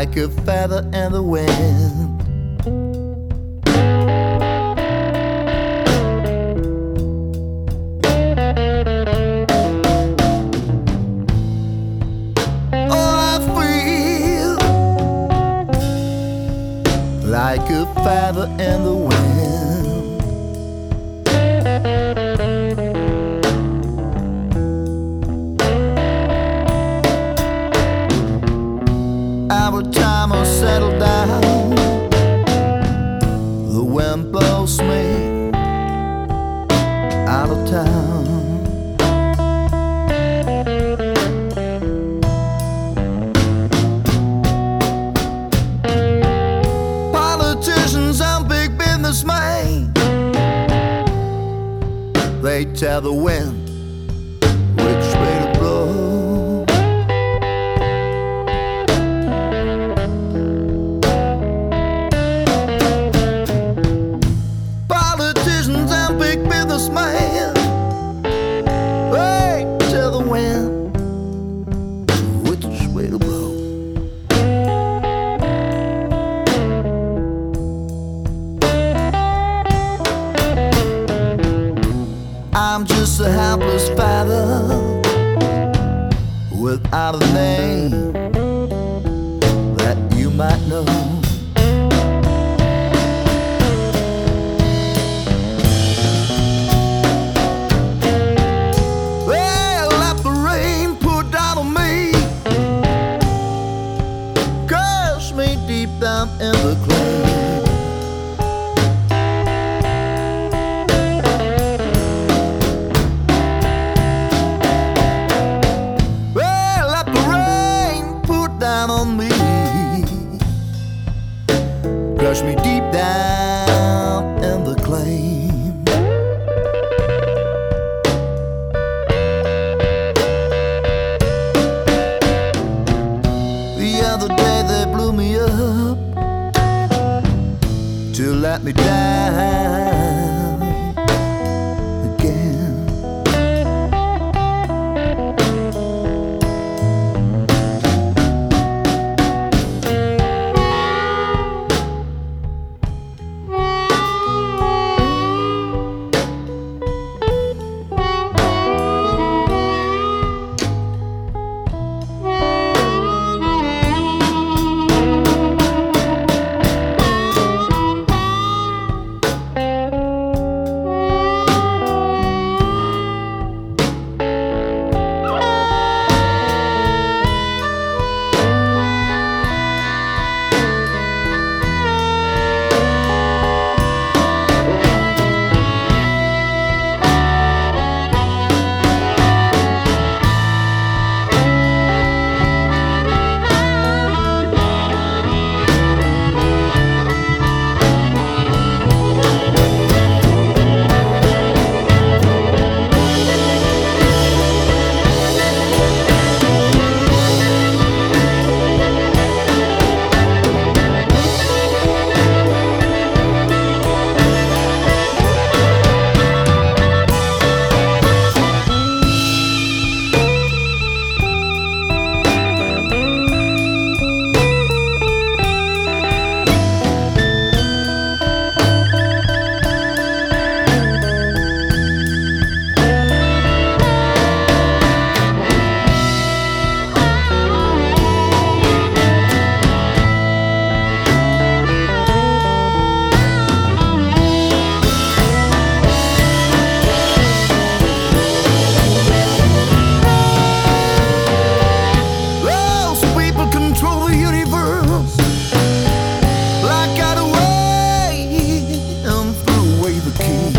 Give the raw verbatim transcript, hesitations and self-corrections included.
like a feather in the wind. Like a feather in the wind. Every time I settle down, the wind blows me out of town. Businessmen, they tell the wind which way to blow. Politicians and big businessmen, they tell the wind which way to blow. I'm just a helpless feather without a name that you might know. Well, let the rain pour down on me, curse me deep down in the clay. On me, brush me deep down in the clay. The other day they blew me up to let me down again. Key.